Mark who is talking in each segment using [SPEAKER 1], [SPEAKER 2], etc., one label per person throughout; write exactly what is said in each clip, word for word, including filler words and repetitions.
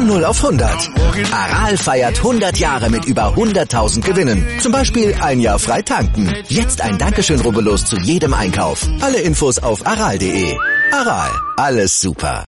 [SPEAKER 1] Von null auf hundert. Aral feiert hundert Jahre mit über hunderttausend Gewinnen. Zum Beispiel ein Jahr frei tanken. Jetzt ein Dankeschön, rubbellos zu jedem Einkauf. Alle Infos auf aral punkt de. Aral, alles super.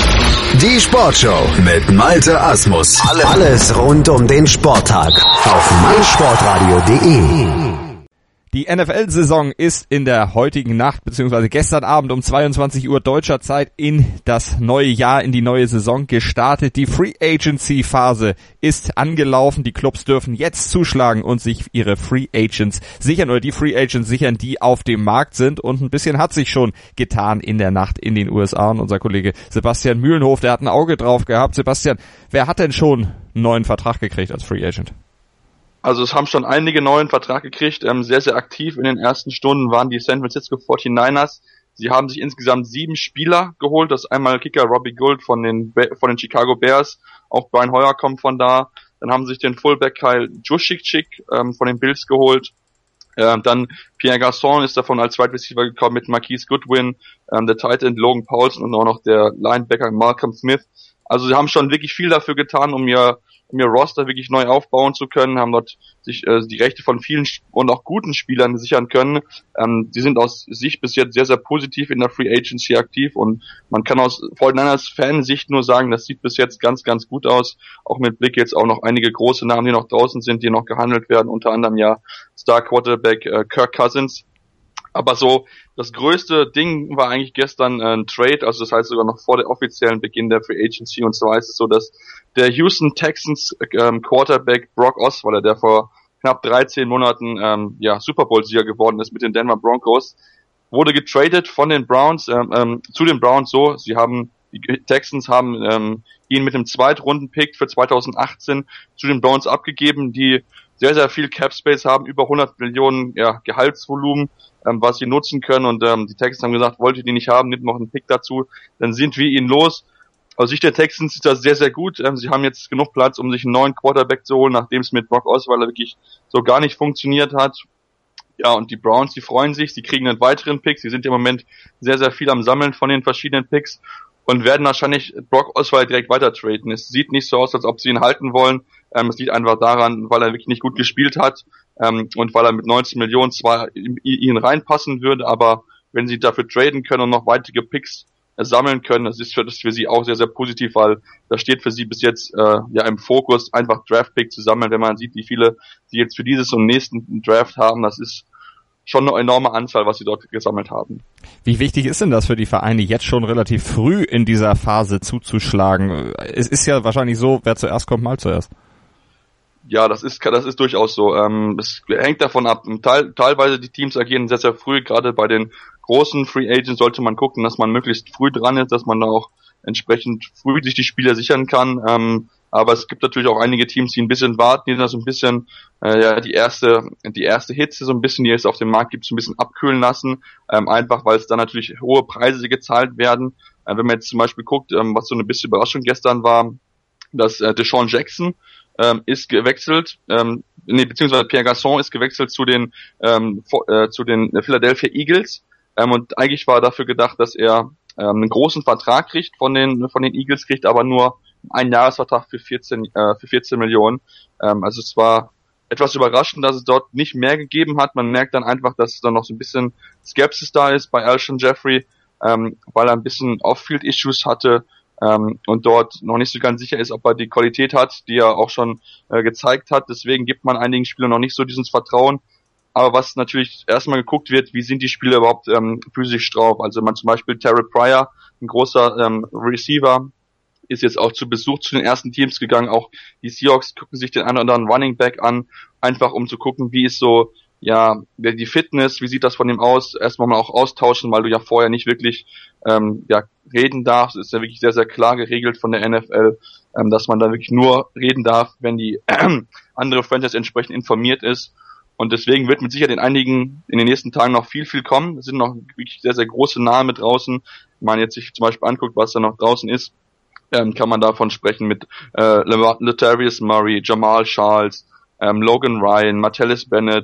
[SPEAKER 2] Die Sportshow mit Malte Asmus. Alles rund um den Sporttag auf meinsportradio punkt de.
[SPEAKER 3] Die N F L-Saison ist in der heutigen Nacht bzw. gestern Abend um zweiundzwanzig Uhr deutscher Zeit in das neue Jahr, in die neue Saison gestartet. Die Free Agency-Phase ist angelaufen. Die Clubs dürfen jetzt zuschlagen und sich ihre Free Agents sichern oder die Free Agents sichern, die auf dem Markt sind. Und ein bisschen hat sich schon getan in der Nacht in den U S A. Und unser Kollege Sebastian Mühlenhof, der hat ein Auge drauf gehabt. Sebastian, wer hat denn schon einen neuen Vertrag gekriegt als Free Agent?
[SPEAKER 4] Also es haben schon einige neuen Vertrag gekriegt, ähm, sehr, sehr aktiv in den ersten Stunden waren die San Francisco forty-niners. Sie haben sich insgesamt sieben Spieler geholt, das ist einmal Kicker Robbie Gould von den von den Chicago Bears, auch Brian Hoyer kommt von da. Dann haben sie sich den Fullback Kyle Juszczyk ähm, von den Bills geholt. Ähm, dann Pierre Garçon ist davon als Wide Receiver gekommen mit Marquise Goodwin, ähm, der Tight End Logan Paulson und auch noch der Linebacker Malcolm Smith. Also sie haben schon wirklich viel dafür getan, um ihr um ihr Roster wirklich neu aufbauen zu können, haben dort sich äh, die Rechte von vielen und auch guten Spielern sichern können. Ähm, die sind aus Sicht bis jetzt sehr, sehr positiv in der Free Agency aktiv und man kann aus forty-niners Fansicht nur sagen, das sieht bis jetzt ganz, ganz gut aus. Auch mit Blick jetzt auch noch einige große Namen, die noch draußen sind, die noch gehandelt werden, unter anderem ja Star Quarterback äh, Kirk Cousins. Aber so, das größte Ding war eigentlich gestern äh, ein Trade, also das heißt sogar noch vor der offiziellen Beginn der Free Agency, und zwar ist es so, dass der Houston Texans ähm, Quarterback Brock Osweiler, der vor knapp dreizehn Monaten ähm, ja Super Bowl-Sieger geworden ist mit den Denver Broncos, wurde getradet von den Browns ähm, ähm, zu den Browns so, sie haben, die Texans haben ähm, ihn mit einem Zweitrunden-Pick für zweitausendachtzehn zu den Browns abgegeben, die sehr, sehr viel Cap Space haben, über hundert Millionen ja, Gehaltsvolumen, ähm, was sie nutzen können, und ähm, die Texans haben gesagt, wollt ihr die nicht haben, nehmt noch einen Pick dazu, dann sind wir ihn los. Aus Sicht der Texans ist das sehr, sehr gut. Ähm, sie haben jetzt genug Platz, um sich einen neuen Quarterback zu holen, nachdem es mit Brock Osweiler wirklich so gar nicht funktioniert hat. Ja, und die Browns, die freuen sich, sie kriegen einen weiteren Pick, sie sind im Moment sehr, sehr viel am Sammeln von den verschiedenen Picks und werden wahrscheinlich Brock Osweiler direkt weiter traden. Es sieht nicht so aus, als ob sie ihn halten wollen. Ähm, es liegt einfach daran, weil er wirklich nicht gut gespielt hat ähm, und weil er mit neunzehn Millionen zwar in ihn reinpassen würde, aber wenn sie dafür traden können und noch weitere Picks äh, sammeln können, das ist für, das ist für sie auch sehr, sehr positiv, weil das steht für sie bis jetzt äh, ja im Fokus, einfach Draft-Pick zu sammeln. Wenn man sieht, wie viele sie jetzt für dieses und nächsten Draft haben, das ist schon eine enorme Anzahl, was sie dort gesammelt haben.
[SPEAKER 3] Wie wichtig ist denn das für die Vereine, jetzt schon relativ früh in dieser Phase zuzuschlagen? Es ist ja wahrscheinlich so, wer zuerst kommt, mal zuerst.
[SPEAKER 4] Ja, das ist das ist durchaus so. Ähm, es hängt davon ab. Teil, teilweise die Teams agieren sehr, sehr früh. Gerade bei den großen Free Agents sollte man gucken, dass man möglichst früh dran ist, dass man da auch entsprechend früh sich die Spieler sichern kann. Ähm, aber es gibt natürlich auch einige Teams, die ein bisschen warten, die da so ein bisschen äh, ja die erste die erste Hitze so ein bisschen, die es auf dem Markt gibt, so ein bisschen abkühlen lassen. Ähm, einfach, weil es da natürlich hohe Preise gezahlt werden. Äh, wenn man jetzt zum Beispiel guckt, ähm, was so eine bisschen Überraschung gestern war, dass äh, Deshaun Jackson ähm, ist gewechselt, ähm, nee, beziehungsweise Pierre Garçon ist gewechselt zu den ähm, äh, zu den Philadelphia Eagles, ähm, und eigentlich war dafür gedacht, dass er ähm, einen großen Vertrag kriegt von den von den Eagles, kriegt aber nur einen Jahresvertrag für vierzehn äh, für vierzehn Millionen. Ähm, also es war etwas überraschend, dass es dort nicht mehr gegeben hat. Man merkt dann einfach, dass da noch so ein bisschen Skepsis da ist bei Alshon Jeffrey, ähm, weil er ein bisschen Off-Field-Issues hatte. Ähm, und dort noch nicht so ganz sicher ist, ob er die Qualität hat, die er auch schon äh, gezeigt hat. Deswegen gibt man einigen Spielern noch nicht so dieses Vertrauen. Aber was natürlich erstmal geguckt wird, wie sind die Spieler überhaupt ähm, physisch drauf. Also man zum Beispiel Terrell Pryor, ein großer ähm, Receiver, ist jetzt auch zu Besuch zu den ersten Teams gegangen. Auch die Seahawks gucken sich den einen oder anderen Running Back an, einfach um zu gucken, wie ist so ja die Fitness, wie sieht das von ihm aus. Erstmal mal auch austauschen, weil du ja vorher nicht wirklich ähm, ja reden darfst. Das ist ja wirklich sehr, sehr klar geregelt von der N F L, ähm, dass man da wirklich nur reden darf, wenn die äh, andere Franchise entsprechend informiert ist. Und deswegen wird mit Sicherheit in einigen, in den nächsten Tagen noch viel, viel kommen. Es sind noch wirklich sehr, sehr große Namen mit draußen. Wenn man jetzt sich zum Beispiel anguckt, was da noch draußen ist, ähm, kann man davon sprechen mit äh, Latavius Murray, Jamal Charles, ähm, Logan Ryan, Martellus Bennett,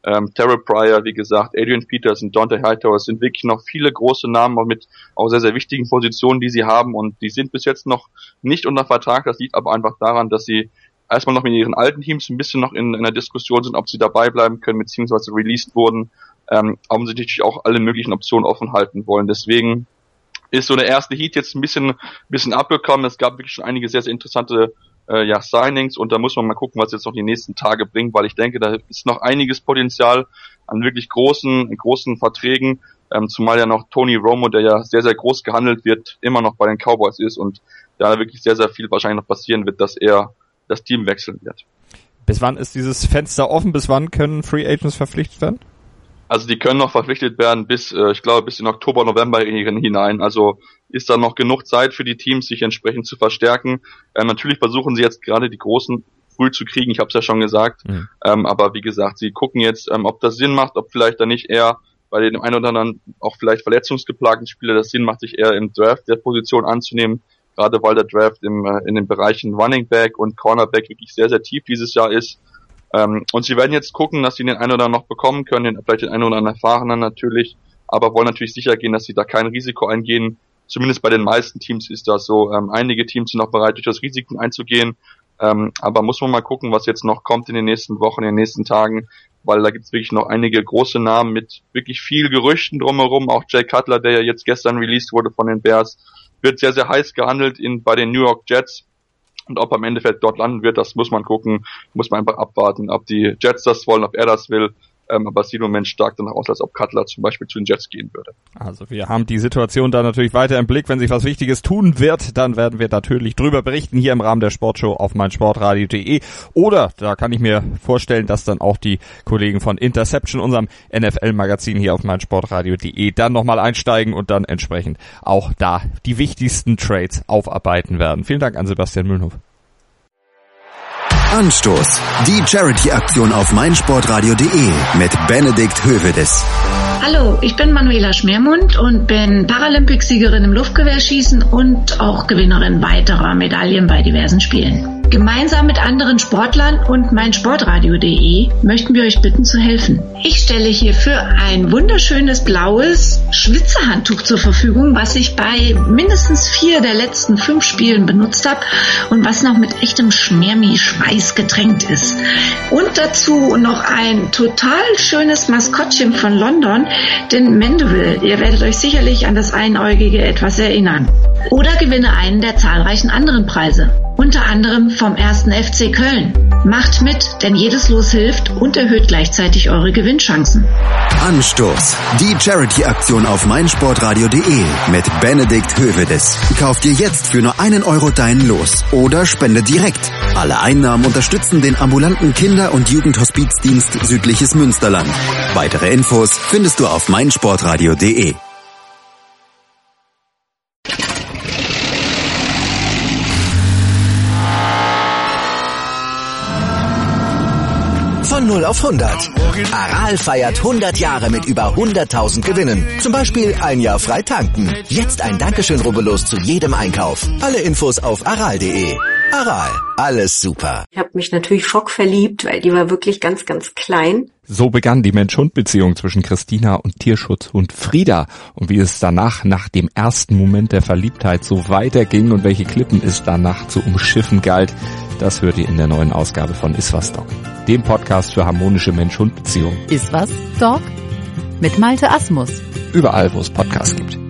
[SPEAKER 4] ähm, Terrell Pryor, wie gesagt, Adrian Peterson, Dante Hightower, es sind wirklich noch viele große Namen auch mit auch sehr, sehr wichtigen Positionen, die sie haben und die sind bis jetzt noch nicht unter Vertrag. Das liegt aber einfach daran, dass sie erstmal noch mit ihren alten Teams ein bisschen noch in, in der Diskussion sind, ob sie dabei bleiben können, beziehungsweise released wurden, ähm, aber sie natürlich auch alle möglichen Optionen offen halten wollen. Deswegen ist so der erste Heat jetzt ein bisschen, bisschen abgekommen. Es gab wirklich schon einige sehr, sehr interessante äh, ja, Signings und da muss man mal gucken, was jetzt noch die nächsten Tage bringt, weil ich denke, da ist noch einiges Potenzial an wirklich großen, großen Verträgen, ähm, zumal ja noch Tony Romo, der ja sehr, sehr groß gehandelt wird, immer noch bei den Cowboys ist und da wirklich sehr, sehr viel wahrscheinlich noch passieren wird, dass er das Team wechseln wird.
[SPEAKER 3] Bis wann ist dieses Fenster offen? Bis wann können Free Agents verpflichtet werden?
[SPEAKER 4] Also die können noch verpflichtet werden bis, äh, ich glaube, bis in Oktober, November hinein. Also ist da noch genug Zeit für die Teams, sich entsprechend zu verstärken. Ähm, natürlich versuchen sie jetzt gerade die Großen früh zu kriegen, ich habe es ja schon gesagt. Mhm. Ähm, aber wie gesagt, sie gucken jetzt, ähm, ob das Sinn macht, ob vielleicht da nicht eher bei dem einen oder anderen auch vielleicht verletzungsgeplagten Spieler das Sinn macht, sich eher im Draft der Position anzunehmen. Gerade weil der Draft im, äh, in den Bereichen Running Back und Cornerback wirklich sehr, sehr tief dieses Jahr ist. Ähm, und sie werden jetzt gucken, dass sie den einen oder anderen noch bekommen können, den, vielleicht den einen oder anderen Erfahrenen natürlich, aber wollen natürlich sicher gehen, dass sie da kein Risiko eingehen. Zumindest bei den meisten Teams ist das so. Ähm, einige Teams sind auch bereit, durch das Risiko einzugehen, ähm, aber muss man mal gucken, was jetzt noch kommt in den nächsten Wochen, in den nächsten Tagen, weil da gibt es wirklich noch einige große Namen mit wirklich viel Gerüchten drumherum. Auch Jay Cutler, der ja jetzt gestern released wurde von den Bears, wird sehr, sehr heiß gehandelt in bei den New York Jets. Und ob er im Endeffekt dort landen wird, das muss man gucken, muss man einfach abwarten, ob die Jets das wollen, ob er das will. Ähm, aber es sieht im Moment stark danach aus, als ob Cutler zum Beispiel zu den Jets gehen würde.
[SPEAKER 3] Also wir haben die Situation da natürlich weiter im Blick. Wenn sich was Wichtiges tun wird, dann werden wir natürlich drüber berichten hier im Rahmen der Sportshow auf meinsportradio punkt de. Oder, da kann ich mir vorstellen, dass dann auch die Kollegen von Interception, unserem N F L-Magazin hier auf meinsportradio punkt de, dann nochmal einsteigen und dann entsprechend auch da die wichtigsten Trades aufarbeiten werden. Vielen Dank an Sebastian Mühlenhof.
[SPEAKER 2] Anstoß. Die Charity-Aktion auf meinsportradio punkt de mit Benedikt Hövedes.
[SPEAKER 5] Hallo, ich bin Manuela Schmermund und bin Paralympicsiegerin im Luftgewehrschießen und auch Gewinnerin weiterer Medaillen bei diversen Spielen. Gemeinsam mit anderen Sportlern und meinsportradio punkt de möchten wir euch bitten zu helfen. Ich stelle hierfür ein wunderschönes blaues Schwitzerhandtuch zur Verfügung, was ich bei mindestens vier der letzten fünf Spielen benutzt habe und was noch mit echtem Schmermi-Schweiß getränkt ist. Und dazu noch ein total schönes Maskottchen von London, den Mandeville. Ihr werdet euch sicherlich an das Einäugige etwas erinnern. Oder gewinne einen der zahlreichen anderen Preise. Unter anderem vom ersten F C Köln. Macht mit, denn jedes Los hilft und erhöht gleichzeitig eure Gewinnchancen.
[SPEAKER 2] Anstoß. Die Charity-Aktion auf meinsportradio punkt de mit Benedikt Hövedes. Kauf dir jetzt für nur einen Euro dein Los oder spende direkt. Alle Einnahmen unterstützen den ambulanten Kinder- und Jugendhospizdienst Südliches Münsterland. Weitere Infos findest du auf meinsportradio punkt de.
[SPEAKER 1] Von null auf hundert. Aral feiert hundert Jahre mit über hunderttausend Gewinnen. Zum Beispiel ein Jahr frei tanken. Jetzt ein Dankeschön, rubbellos zu jedem Einkauf. Alle Infos auf aral punkt de. Aral, alles super.
[SPEAKER 6] Ich habe mich natürlich schockverliebt, weil die war wirklich ganz, ganz klein.
[SPEAKER 3] So begann die Mensch-Hund-Beziehung zwischen Christina und Tierschutzhund Frieda. Und wie es danach, nach dem ersten Moment der Verliebtheit, so weiterging und welche Klippen es danach zu umschiffen galt, das hört ihr in der neuen Ausgabe von Iswas Dog, dem Podcast für harmonische Mensch-Hund-Beziehungen.
[SPEAKER 7] Iswas Dog? Mit Malte Asmus.
[SPEAKER 3] Überall, wo es Podcasts gibt.